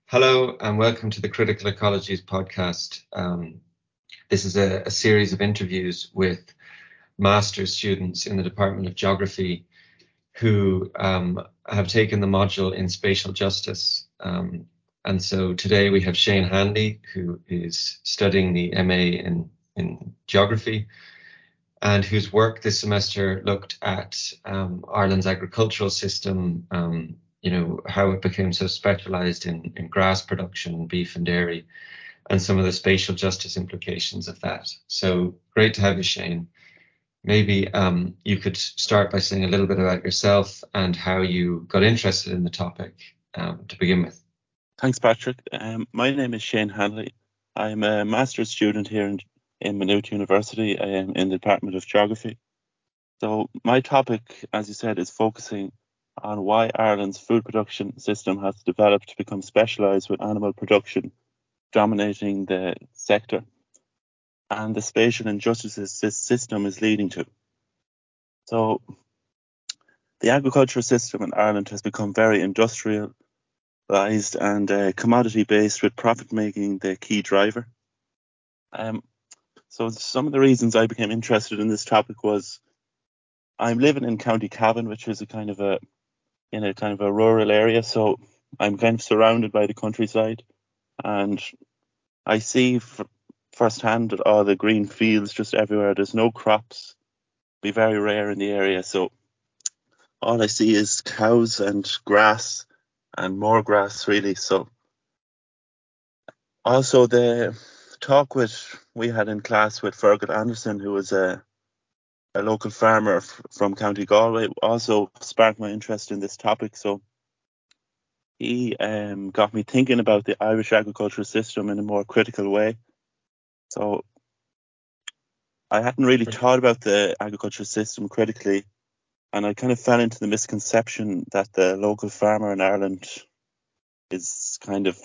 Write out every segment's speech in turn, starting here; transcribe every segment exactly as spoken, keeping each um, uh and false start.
Hello and welcome to the Critical Ecologies podcast. Um, this is a, a series of interviews with master's students in the Department of Geography who um, have taken the module in spatial justice. Um, and so today we have Shane Hanley, who is studying the M A in, in Geography and whose work this semester looked at um, Ireland's agricultural system, um, you know, how it became so specialized in, in grass production, beef and dairy, and some of the spatial justice implications of that. So great to have you, Shane. Maybe um, you could start by saying a little bit about yourself and how you got interested in the topic um, to begin with. Thanks, Patrick. Um, my name is Shane Hanley. I'm a master's student here in, in Maynooth University um, in the Department of Geography. So my topic, as you said, is focusing on why Ireland's food production system has developed to become specialised with animal production dominating the sector, and the spatial injustices this system is leading to. So the agricultural system in Ireland has become very industrialised and uh, commodity based, with profit making the key driver. Um, so some of the reasons I became interested in this topic was I'm living in County Cavan, which is a kind of a in a kind of a rural area, so I'm kind of surrounded by the countryside, and I see f- firsthand that all the green fields just everywhere. There's no crops, be very rare in the area, so all I see is cows and grass, and more grass really. So also the talk with we had in class with Fergal Anderson, who was a a local farmer f- from County Galway, also sparked my interest in this topic. So he um, got me thinking about the Irish agricultural system in a more critical way. So I hadn't really thought about the agricultural system critically, and I kind of fell into the misconception that the local farmer in Ireland is kind of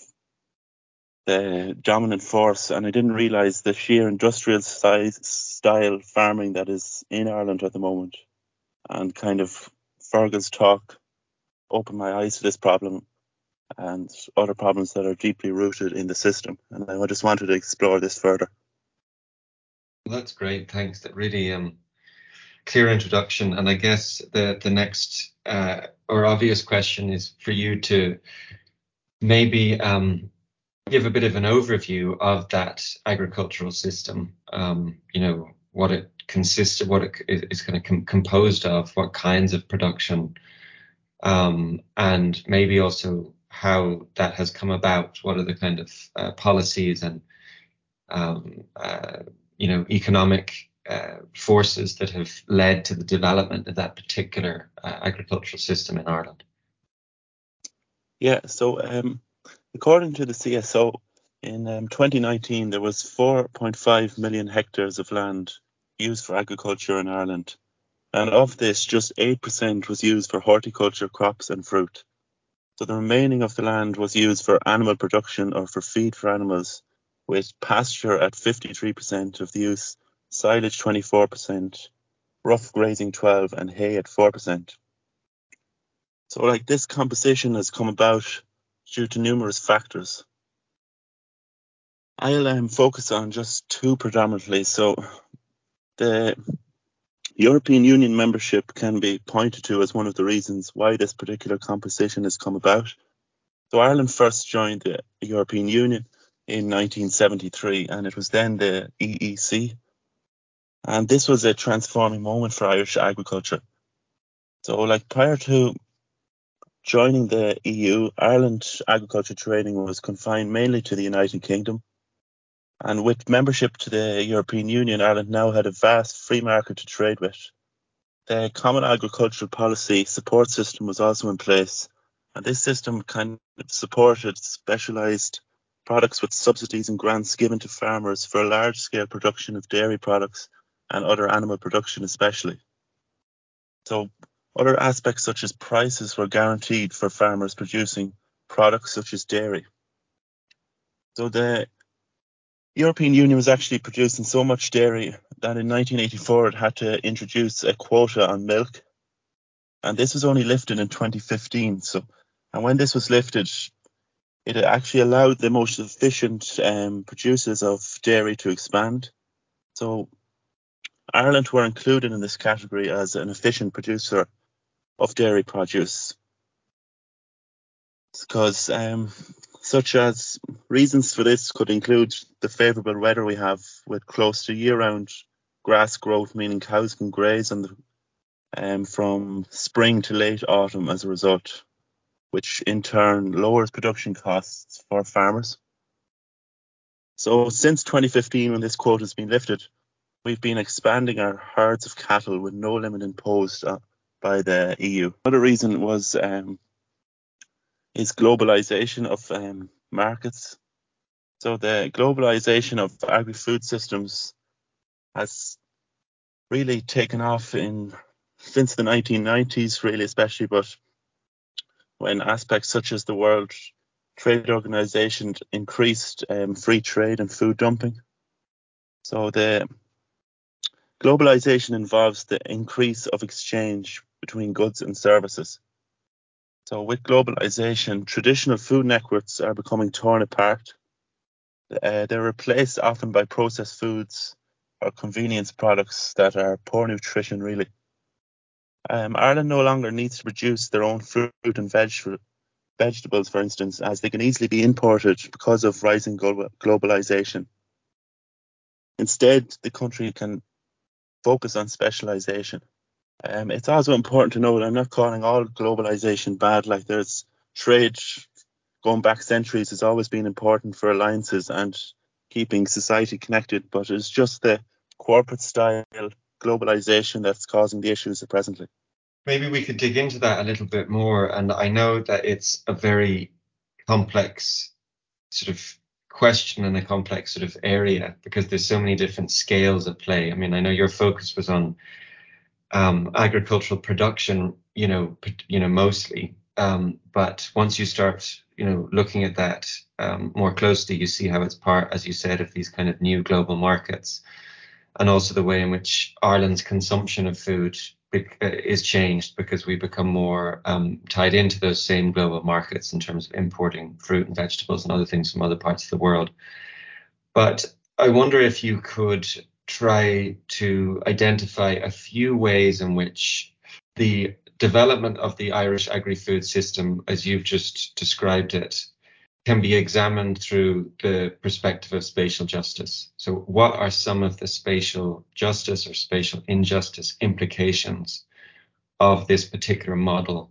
the dominant force, and I didn't realise the sheer industrial size style farming that is in Ireland at the moment. And kind of Fergal's talk opened my eyes to this problem and other problems that are deeply rooted in the system. And I just wanted to explore this further. Well, that's great. Thanks. That really um, clear introduction. And I guess the the next uh, or obvious question is for you to maybe um, give a bit of an overview of that agricultural system. Um, you know, what it consists of, what it is kind of com- composed of, what kinds of production, um, and maybe also how that has come about. What are the kind of uh, policies and um, uh, you know economic uh, forces that have led to the development of that particular uh, agricultural system in Ireland? Yeah, so um, according to the C S O, in um, twenty nineteen, there was four point five million hectares of land used for agriculture in Ireland. And of this, just eight percent was used for horticulture, crops and fruit. So the remaining of the land was used for animal production or for feed for animals, with pasture at fifty-three percent of the use, silage twenty-four percent, rough grazing twelve percent, and hay at four percent. So like this composition has come about due to numerous factors. I'll um, focus on just two predominantly. So the European Union membership can be pointed to as one of the reasons why this particular composition has come about. So Ireland first joined the European Union in nineteen seventy-three, and it was then the E E C. And this was a transforming moment for Irish agriculture. So like prior to joining the E U, Ireland's agriculture trading was confined mainly to the United Kingdom. And with membership to the European Union, Ireland now had a vast free market to trade with. The Common Agricultural Policy support system was also in place, and this system kind of supported specialised products with subsidies and grants given to farmers for large-scale production of dairy products and other animal production especially. So other aspects such as prices were guaranteed for farmers producing products such as dairy. So the European Union was actually producing so much dairy that in nineteen eighty-four it had to introduce a quota on milk. And this was only lifted in twenty fifteen. So, and when this was lifted, it actually allowed the most efficient um, producers of dairy to expand. So Ireland were included in this category as an efficient producer of dairy produce, because um, such as reasons for this could include the favourable weather we have with close to year-round grass growth, meaning cows can graze on the, um, from spring to late autumn as a result, which in turn lowers production costs for farmers. So since twenty fifteen, when this quota has been lifted, we've been expanding our herds of cattle with no limit imposed uh, by the E U. Another reason was um, is globalization of um, markets. So the globalization of agri-food systems has really taken off in since the nineteen nineties, really, especially, but when aspects such as the World Trade Organization increased um, free trade and food dumping. So the globalization involves the increase of exchange between goods and services. So with globalization, traditional food networks are becoming torn apart. Uh, they're replaced often by processed foods or convenience products that are poor nutrition, really. Um, Ireland no longer needs to produce their own fruit and veg- vegetables, for instance, as they can easily be imported because of rising glo- globalization. Instead, the country can focus on specialization. Um, it's also important to note I'm not calling all globalization bad. Like, there's trade going back centuries has always been important for alliances and keeping society connected, but it's just the corporate style globalization that's causing the issues presently. Maybe we could dig into that a little bit more. And I know that it's a very complex sort of question and a complex sort of area because there's so many different scales at play. I mean, I know your focus was on um, agricultural production, you know, you know, mostly. Um, but once you start, you know, looking at that um, more closely, you see how it's part, as you said, of these kind of new global markets, and also the way in which Ireland's consumption of food is changed because we become more um, tied into those same global markets in terms of importing fruit and vegetables and other things from other parts of the world. But I wonder if you could try to identify a few ways in which the development of the Irish agri-food system, as you've just described it, can be examined through the perspective of spatial justice. So what are some of the spatial justice or spatial injustice implications of this particular model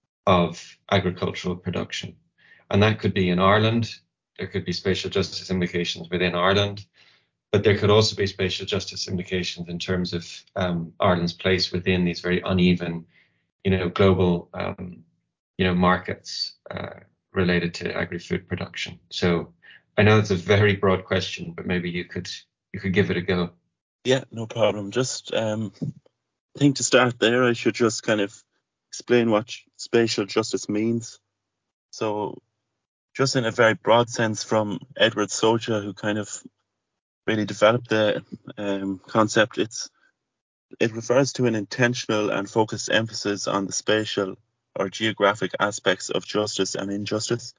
of agricultural production? And that could be in Ireland. There could be spatial justice implications within Ireland, but there could also be spatial justice implications in terms of um, Ireland's place within these very uneven, you know, global, um, you know, markets uh, related to agri-food production. So I know it's a very broad question, but maybe you could you could give it a go. Yeah, no problem. Just um, I think to start there, I should just kind of explain what spatial justice means. So, just in a very broad sense, from Edward Socha, who kind of really developed the um, concept, it's it refers to an intentional and focused emphasis on the spatial or geographic aspects of justice and injustice.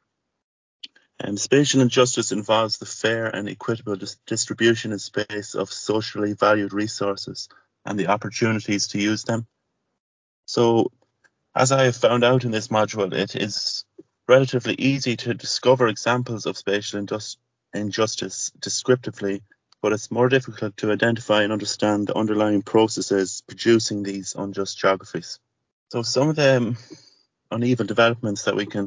Um, spatial injustice involves the fair and equitable dis- distribution in space of socially valued resources and the opportunities to use them. So, as I have found out in this module, it is relatively easy to discover examples of spatial indus- injustice descriptively, but it's more difficult to identify and understand the underlying processes producing these unjust geographies. So some of the um, uneven developments that we can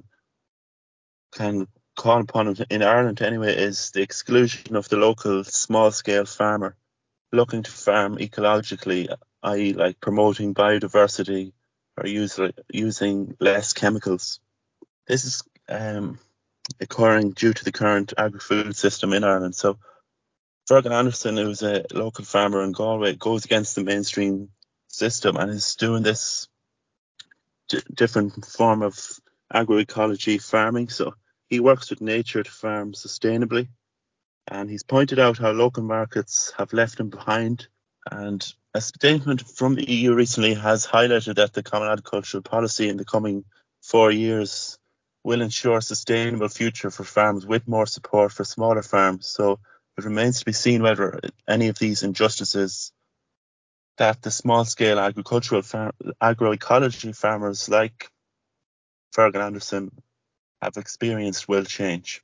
can call upon in Ireland anyway is the exclusion of the local small-scale farmer looking to farm ecologically, that is like promoting biodiversity or use, using less chemicals. This is um, occurring due to the current agri-food system in Ireland. So Fergal Anderson, who's a local farmer in Galway, goes against the mainstream system and is doing this d- different form of agroecology farming. So he works with nature to farm sustainably, and he's pointed out how local markets have left him behind. And a statement from the E U recently has highlighted that the Common Agricultural Policy in the coming four years will ensure a sustainable future for farms with more support for smaller farms. So it remains to be seen whether any of these injustices that the small-scale agricultural far- agroecology farmers like Fergal Anderson have experienced will change.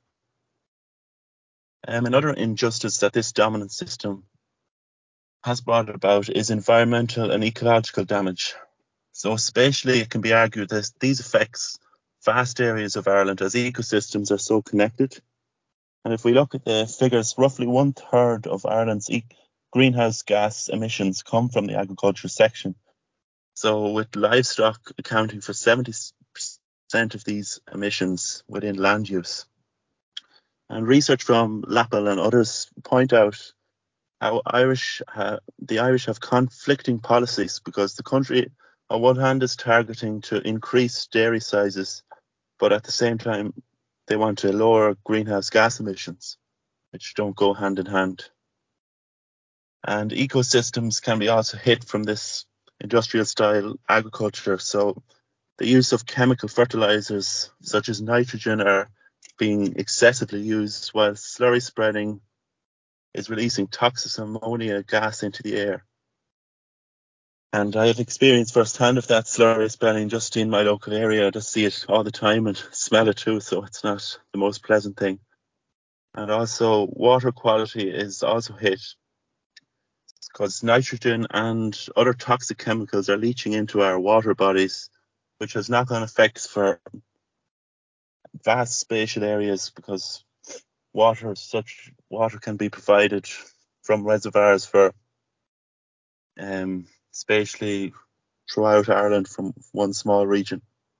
Um, another injustice that this dominant system has brought about is environmental and ecological damage. So spatially, it can be argued that these affects vast areas of Ireland as ecosystems are so connected. And if we look at the figures, roughly one third of Ireland's e- greenhouse gas emissions come from the agriculture section. So with livestock accounting for seventy percent of these emissions within land use. And research from Lappel and others point out how Irish uh, the Irish have conflicting policies, because the country on one hand is targeting to increase dairy sizes, but at the same time they want to lower greenhouse gas emissions, which don't go hand in hand. And ecosystems can be also hit from this industrial style agriculture. So the use of chemical fertilizers such as nitrogen are being excessively used, while slurry spreading is releasing toxic ammonia gas into the air. And I have experienced firsthand of that slurry spreading just in my local area. I just see it all the time and smell it too, so it's not the most pleasant thing. And also water quality is also hit, because nitrogen and other toxic chemicals are leaching into our water bodies, which has knock-on effects for vast spatial areas, because water such water can be provided from reservoirs for um, spatially throughout Ireland from one small region.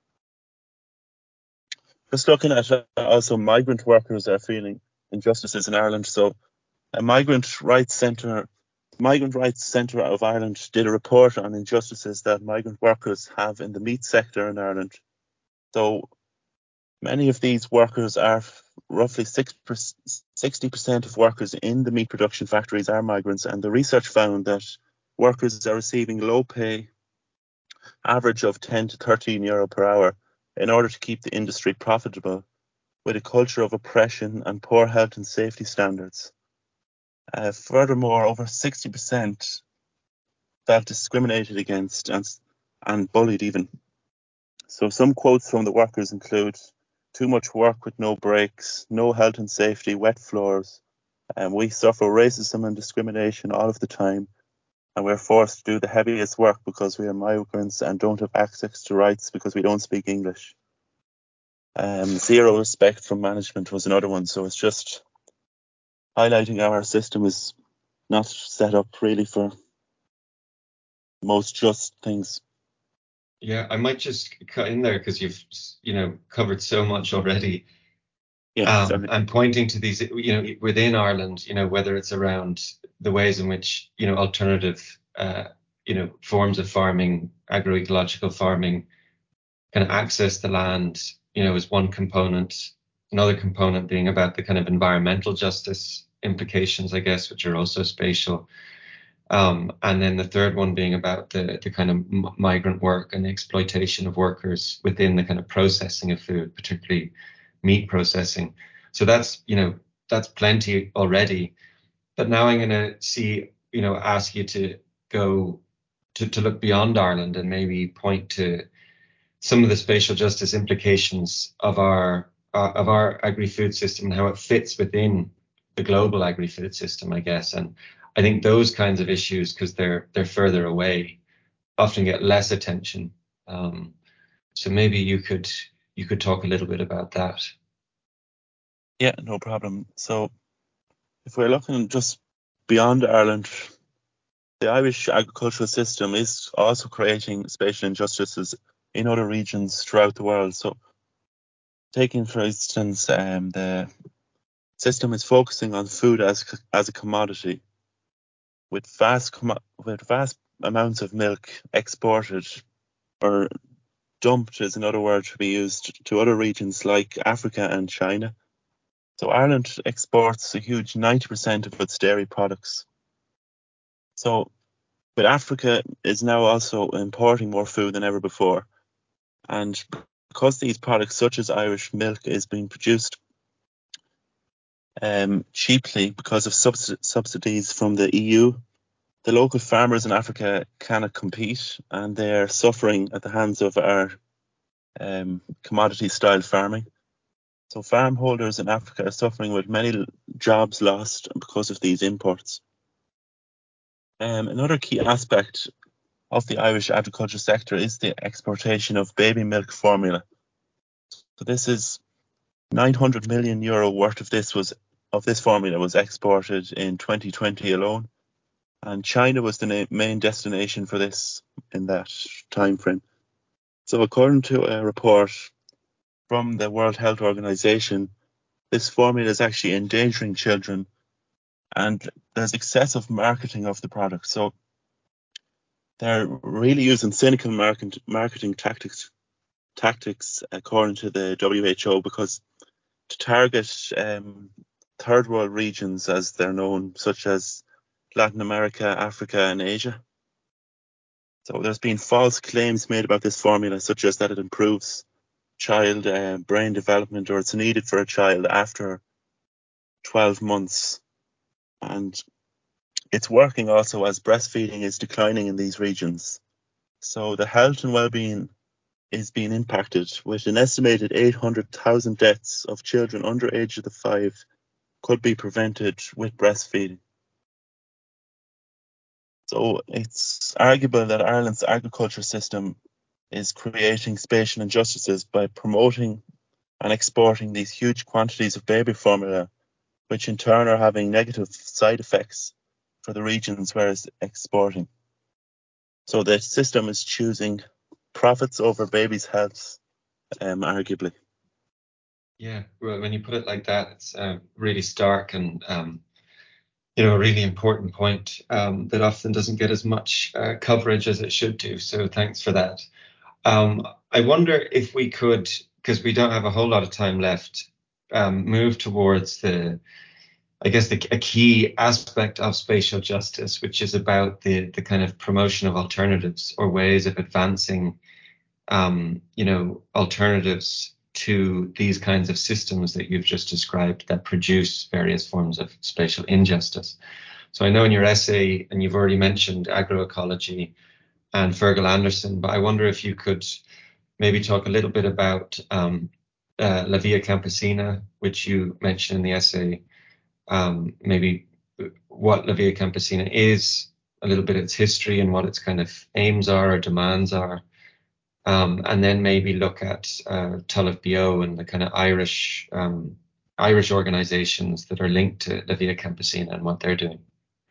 Just looking at uh, also migrant workers are feeling injustices in Ireland. So a migrant rights centre Migrant Rights Centre of Ireland did a report on injustices that migrant workers have in the meat sector in Ireland. So many of these workers are roughly sixty percent of workers in the meat production factories are migrants, and the research found that workers are receiving low pay, average of ten to thirteen euro per hour, in order to keep the industry profitable, with a culture of oppression and poor health and safety standards. Uh, furthermore, over sixty percent felt discriminated against and, and bullied even. So some quotes from the workers include too much work with no breaks, no health and safety, wet floors, and we suffer racism and discrimination all of the time, and we're forced to do the heaviest work because we are migrants and don't have access to rights because we don't speak English. Um, zero respect from management was another one. So it's just highlighting how our system is not set up really for most just things. Yeah, I might just cut in there because you've, you know, covered so much already. Yeah, Um, and pointing to these, you know, within Ireland, you know, whether it's around the ways in which, you know, alternative, uh, you know, forms of farming, agroecological farming, kind of access the land, you know, is one component. Another component being about the kind of environmental justice implications, I guess, which are also spatial. Um, and then the third one being about the, the kind of m- migrant work and the exploitation of workers within the kind of processing of food, particularly meat processing. So that's, you know, that's plenty already. But now I'm going to see, you know, ask you to go to, to look beyond Ireland and maybe point to some of the spatial justice implications of our uh, of our agri-food system and how it fits within the global agri-food system, I guess. And I think those kinds of issues, because they're they're further away, often get less attention. Um, so maybe you could you could talk a little bit about that. Yeah, no problem. So if we're looking just beyond Ireland, the Irish agricultural system is also creating spatial injustices in other regions throughout the world. So taking, for instance, um, the system is focusing on food as as a commodity, with vast com- with vast amounts of milk exported or dumped, is another word to be used, to other regions like Africa and China. So Ireland exports a huge ninety percent of its dairy products. So, but Africa is now also importing more food than ever before. And because these products, such as Irish milk, is being produced um, cheaply because of subs- subsidies from the E U, the local farmers in Africa cannot compete, and they are suffering at the hands of our um, commodity-style farming. So farm holders in Africa are suffering with many jobs lost because of these imports. Um, another key aspect of the Irish agriculture sector is the exportation of baby milk formula. So this is nine hundred million euro worth of this was of this formula was exported in twenty twenty alone, and China was the na- main destination for this in that time frame. So according to a report from the World Health Organization, this formula is actually endangering children, and there's excessive marketing of the product. So they're really using cynical market, marketing tactics, tactics according to the W H O, because to target um, third world regions, as they're known, such as Latin America, Africa, and Asia. So there's been false claims made about this formula, such as that it improves child uh, brain development, or it's needed for a child after twelve months. And it's working also as breastfeeding is declining in these regions. So the health and well-being is being impacted, with an estimated eight hundred thousand deaths of children under age of the five could be prevented with breastfeeding. So it's arguable that Ireland's agriculture system is creating spatial injustices by promoting and exporting these huge quantities of baby formula, which in turn are having negative side effects for the regions where it's exporting. So the system is choosing profits over babies' health, um, arguably. Yeah, well, when you put it like that, it's uh, really stark and um, you know, a really important point um, that often doesn't get as much uh, coverage as it should do. So thanks for that. Um, I wonder if we could, because we don't have a whole lot of time left, um, move towards the, I guess, the, a key aspect of spatial justice, which is about the the kind of promotion of alternatives or ways of advancing, um, you know, alternatives to these kinds of systems that you've just described that produce various forms of spatial injustice. So I know in your essay, and you've already mentioned agroecology and Fergal Anderson, but I wonder if you could maybe talk a little bit about um, uh, La Via Campesina, which you mentioned in the essay, um, maybe what La Via Campesina is, a little bit of its history and what its kind of aims are or demands are, um, and then maybe look at uh, Talamh Beo and the kind of Irish um, Irish organizations that are linked to La Via Campesina and what they're doing.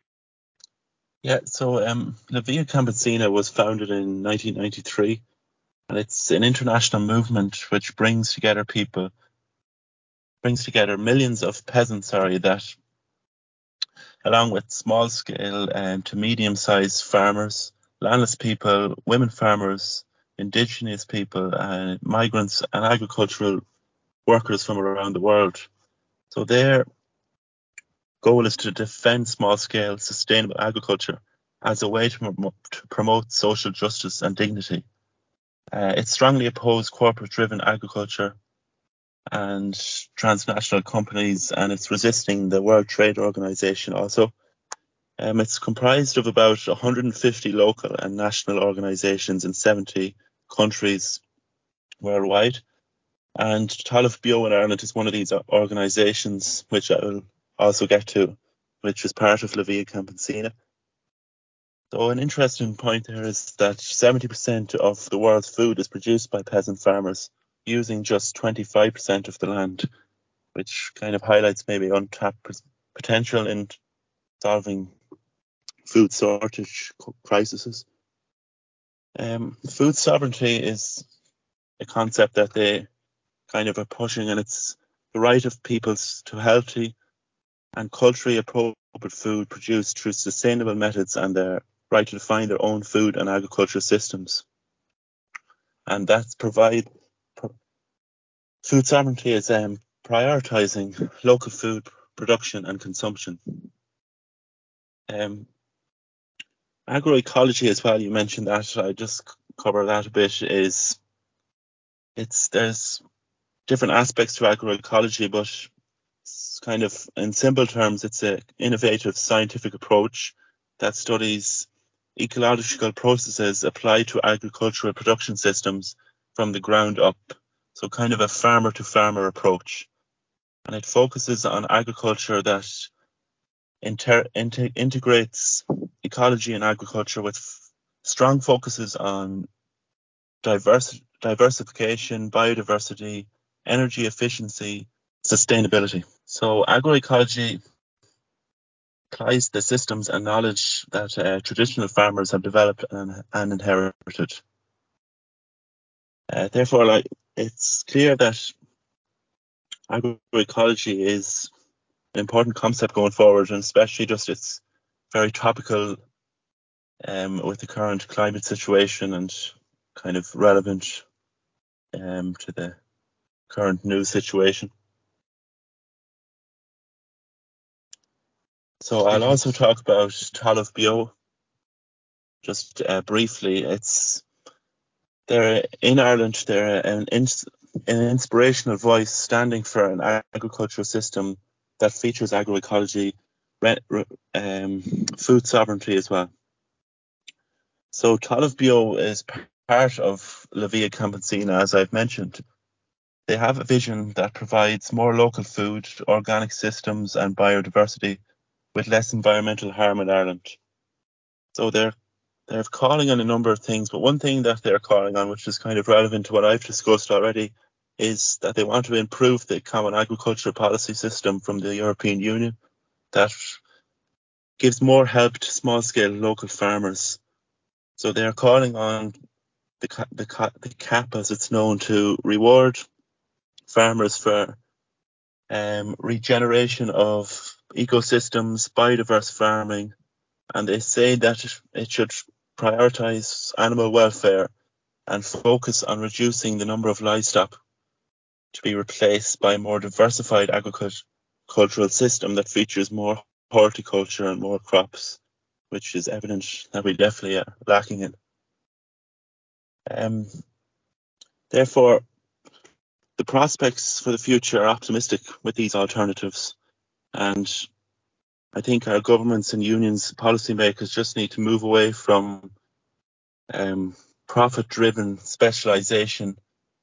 Yeah, so um, La Via Campesina was founded in nineteen ninety-three, and it's an international movement which brings together people, brings together millions of peasants, sorry, that, along with small-scale um, to medium-sized farmers, landless people, women farmers, indigenous people, uh, migrants, and agricultural workers from around the world. So their goal is to defend small-scale, sustainable agriculture as a way to, prom- to promote social justice and dignity. Uh, it strongly opposed corporate-driven agriculture and transnational companies, and it's resisting the World Trade Organization also. Um, it's comprised of about one hundred fifty local and national organizations in seventy countries worldwide. And Talamh Beo in Ireland is one of these organizations, which I will also get to, which is part of La Via Campesina. So an interesting point there is that seventy percent of the world's food is produced by peasant farmers, using just twenty-five percent of the land, which kind of highlights maybe untapped potential in solving food shortage crises. Um, food sovereignty is a concept that they kind of are pushing, and it's the right of peoples to healthy and culturally appropriate food produced through sustainable methods, and their right to define their own food and agricultural systems. And that's provide pro- food sovereignty is um, prioritizing local food production and consumption. Um, agroecology as well, you mentioned that, I just cover that a bit, is it's there's different aspects to agroecology, but it's kind of in simple terms, it's an innovative scientific approach that studies ecological processes applied to agricultural production systems from the ground up. So kind of a farmer to farmer approach. And it focuses on agriculture that inter- inter- integrates ecology and agriculture with f- strong focuses on diverse- diversification, biodiversity, energy efficiency, sustainability. So agroecology applies the systems and knowledge that uh, traditional farmers have developed and, and inherited. Uh, therefore, like, it's clear that agroecology is an important concept going forward, and especially just it's very topical um, with the current climate situation and kind of relevant um, to the current news situation. So I'll also talk about Talamh Beo just uh, briefly. It's they're in Ireland. They're an, ins- an inspirational voice standing for an agricultural system that features agroecology, re- re- um, food sovereignty as well. So Talamh Beo is p- part of La Via Campesina, as I've mentioned. They have a vision that provides more local food, organic systems, and biodiversity with less environmental harm in Ireland. So they're they're calling on a number of things, but one thing that they're calling on, which is kind of relevant to what I've discussed already, is that they want to improve the common agricultural policy system from the European Union that gives more help to small-scale local farmers. So they're calling on the the, the C A P, as it's known, to reward farmers for um, regeneration of ecosystems, biodiverse farming, and they say that it should prioritize animal welfare and focus on reducing the number of livestock to be replaced by a more diversified agricultural system that features more horticulture and more crops, which is evident that we definitely are lacking in. Um, therefore, the prospects for the future are optimistic with these alternatives, and I think our governments and unions, policymakers, just need to move away from um, profit-driven specialisation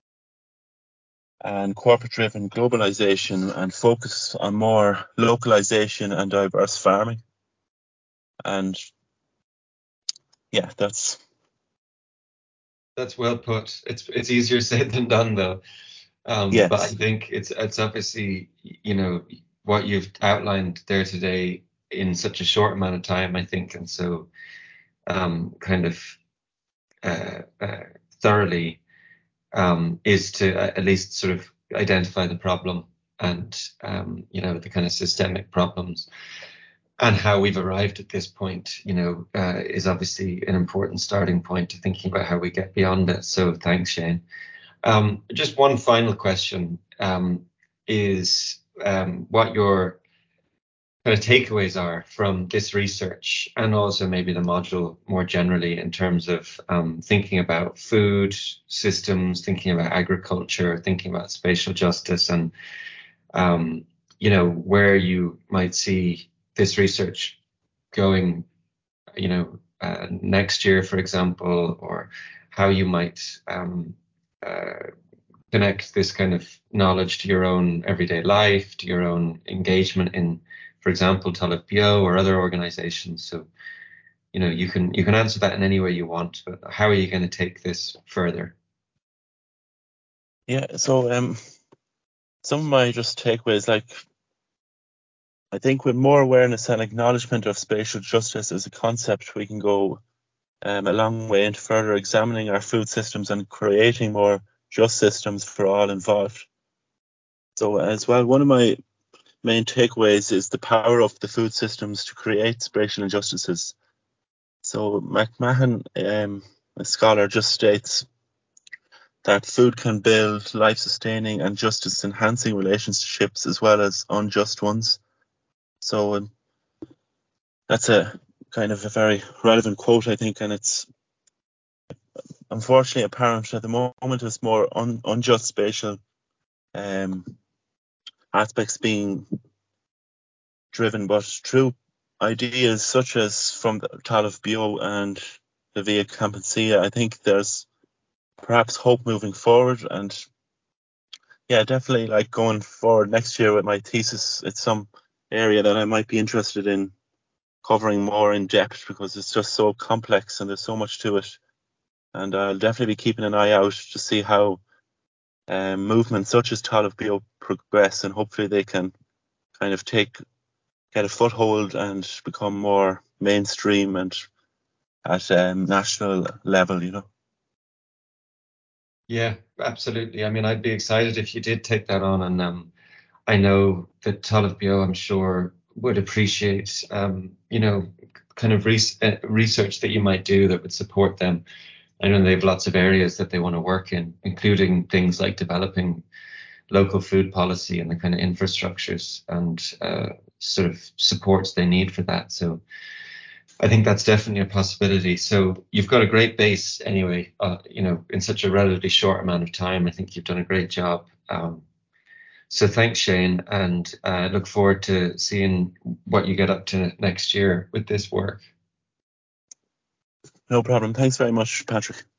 and corporate-driven globalisation and focus on more localisation and diverse farming. And yeah, that's that's well put. It's it's easier said than done, though. Um, yes, but I think it's it's obviously, you know, what you've outlined there today in such a short amount of time, I think, and so um, kind of uh, uh, thoroughly um, is to uh, at least sort of identify the problem and um, you know, the kind of systemic problems, and how we've arrived at this point, you know, uh, is obviously an important starting point to thinking about how we get beyond it. So thanks, Shane. Um, just one final question um, is um, what your kind of takeaways are from this research, and also maybe the module more generally, in terms of um, thinking about food systems, thinking about agriculture, thinking about spatial justice, and um, you know, where you might see this research going, you know, uh, next year, for example, or how you might um, uh, connect this kind of knowledge to your own everyday life, to your own engagement in, for example, Talamh Beo or other organizations. So, you know, you can you can answer that in any way you want, but how are you going to take this further? yeah. So um, some of my just takeaways, like I think with more awareness and acknowledgement of spatial justice as a concept, we can go um, a long way into further examining our food systems and creating more just systems for all involved. So as well, one of my main takeaways is the power of the food systems to create spatial injustices. So McMahon, um, a scholar, just states that food can build life-sustaining and justice-enhancing relationships as well as unjust ones. So um, that's a kind of a very relevant quote, I think, and it's unfortunately apparent at the moment is more un, unjust spatial um, aspects being driven, but through ideas such as from the Talamh Beo and the Via Campania, I think there's perhaps hope moving forward. And yeah, definitely like going forward next year with my thesis, it's some area that I might be interested in covering more in depth because it's just so complex and there's so much to it. And I'll definitely be keeping an eye out to see how um, movements such as Talamh Beo progress, and hopefully they can kind of take get a foothold and become more mainstream and at um, national level, you know. Yeah, absolutely. I mean, I'd be excited if you did take that on, and um, I know that Talamh Beo, I'm sure, would appreciate, um, you know, kind of res- uh, research that you might do that would support them. I know they have lots of areas that they want to work in, including things like developing local food policy and the kind of infrastructures and uh, sort of supports they need for that. So I think that's definitely a possibility. So you've got a great base anyway, uh, you know, in such a relatively short amount of time. I think you've done a great job. Um, so thanks, Shane, and I uh, look forward to seeing what you get up to next year with this work. No problem. Thanks very much, Patrick.